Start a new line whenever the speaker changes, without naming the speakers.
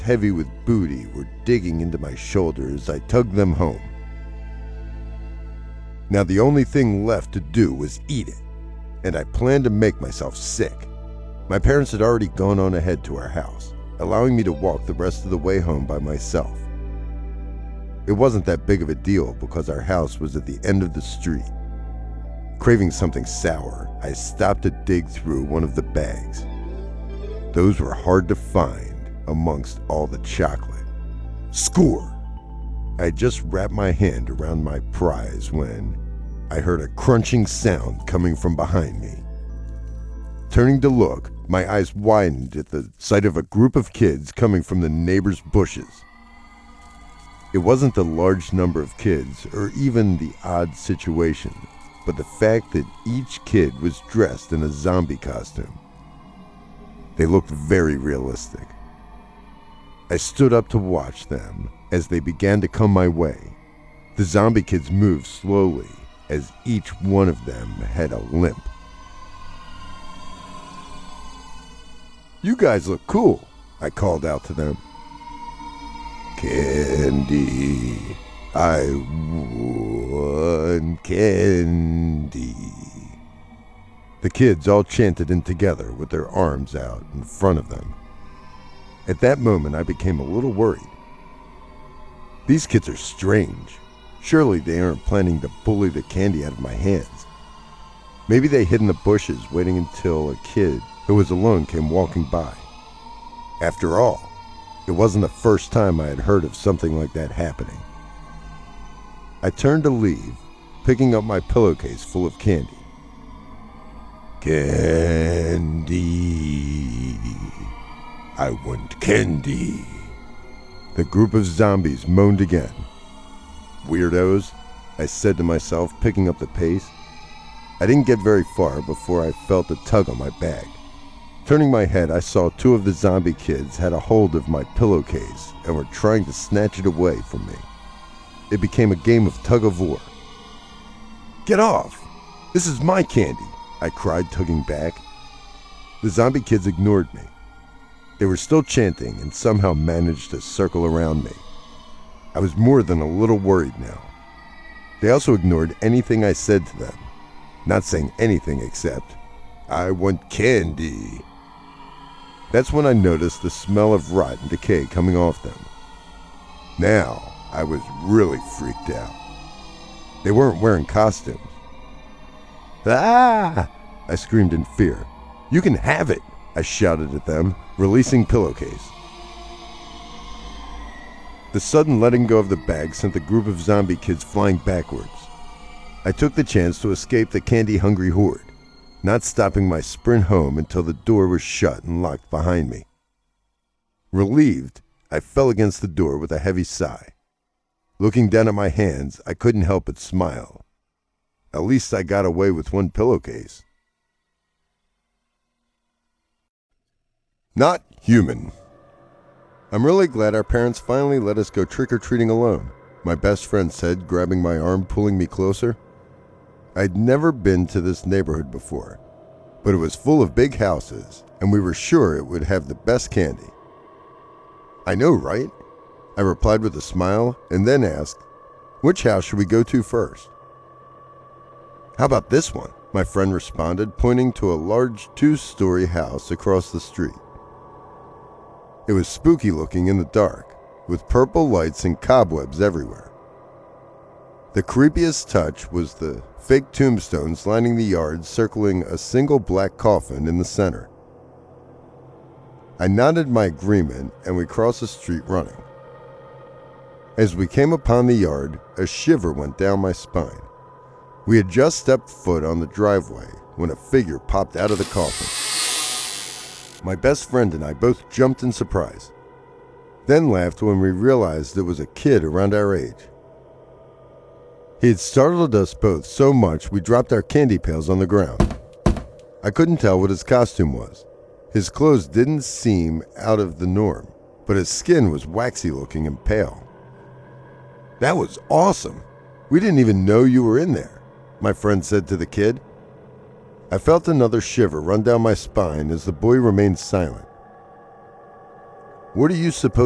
heavy with booty were digging into my shoulders, I tugged them home. Now the only thing left to do was eat it, and I planned to make myself sick. My parents had already gone on ahead to our house, allowing me to walk the rest of the way home by myself. It wasn't that big of a deal because our house was at the end of the street. Craving something sour, I stopped to dig through one of the bags. Those were hard to find amongst all the chocolate. Score! I had just wrapped my hand around my prize when I heard a crunching sound coming from behind me. Turning to look, my eyes widened at the sight of a group of kids coming from the neighbor's bushes. It wasn't the large number of kids or even the odd situation, but the fact that each kid was dressed in a zombie costume. They looked very realistic. I stood up to watch them as they began to come my way. The zombie kids moved slowly as each one of them had a limp. "You guys look cool," I called out to them. "Candy, I want candy." The kids all chanted in together with their arms out in front of them. At that moment, I became a little worried. These kids are strange. Surely they aren't planning to bully the candy out of my hands. Maybe they hid in the bushes waiting until a kid who was alone came walking by. After all, it wasn't the first time I had heard of something like that happening. I turned to leave, picking up my pillowcase full of candy. "Candy, I want candy." The group of zombies moaned again. "Weirdos," I said to myself, picking up the pace. I didn't get very far before I felt a tug on my bag. Turning my head, I saw two of the zombie kids had a hold of my pillowcase and were trying to snatch it away from me. It became a game of tug-of-war. "Get off! This is my candy!" I cried, tugging back. The zombie kids ignored me. They were still chanting and somehow managed to circle around me. I was more than a little worried now. They also ignored anything I said to them, not saying anything except, "I want candy." That's when I noticed the smell of rot and decay coming off them. Now I was really freaked out. They weren't wearing costumes. "Ah!" I screamed in fear. "You can have it!" I shouted at them, releasing pillowcase. The sudden letting go of the bag sent the group of zombie kids flying backwards. I took the chance to escape the candy-hungry horde, not stopping my sprint home until the door was shut and locked behind me. Relieved, I fell against the door with a heavy sigh. Looking down at my hands, I couldn't help but smile. At least I got away with one pillowcase. Not human. "I'm really glad our parents finally let us go trick-or-treating alone," my best friend said, grabbing my arm, pulling me closer. I'd never been to this neighborhood before, but it was full of big houses, and we were sure it would have the best candy. "I know, right?" I replied with a smile, and then asked, "Which house should we go to first?" "How about this one?" my friend responded, pointing to a large 2-story house across the street. It was spooky looking in the dark, with purple lights and cobwebs everywhere. The creepiest touch was the fake tombstones lining the yard, circling a single black coffin in the center. I nodded my agreement, and we crossed the street running. As we came upon the yard, a shiver went down my spine. We had just stepped foot on the driveway when a figure popped out of the coffin. My best friend and I both jumped in surprise, then laughed when we realized it was a kid around our age. He had startled us both so much we dropped our candy pails on the ground. I couldn't tell what his costume was. His clothes didn't seem out of the norm, but his skin was waxy looking and pale. "That was awesome! We didn't even know you were in there," my friend said to the kid. I felt another shiver run down my spine as the boy remained silent. "What are you supposed